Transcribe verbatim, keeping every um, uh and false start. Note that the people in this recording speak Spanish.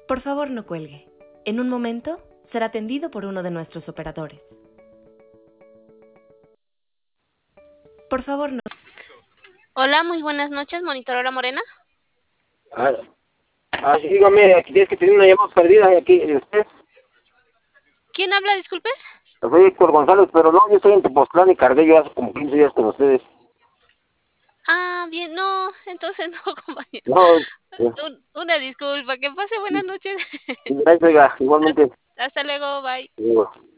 Por favor, no cuelgue. En un momento será atendido por uno de nuestros operadores. Por favor, no. Hola, muy buenas noches, monitoradora Morena. Ah, ah, sí, dígame, aquí es que tenía una llamada perdida aquí, ¿y usted? ¿Quién habla, disculpe? Soy Héctor González, pero no, yo estoy en Tepoztlán y cargué yo hace como quince días con ustedes. Ah, bien, no, entonces no, compañero. No, eh, Un- una disculpa, que pase buenas noches. gracias, oiga, igualmente. Hasta luego, bye. Digo,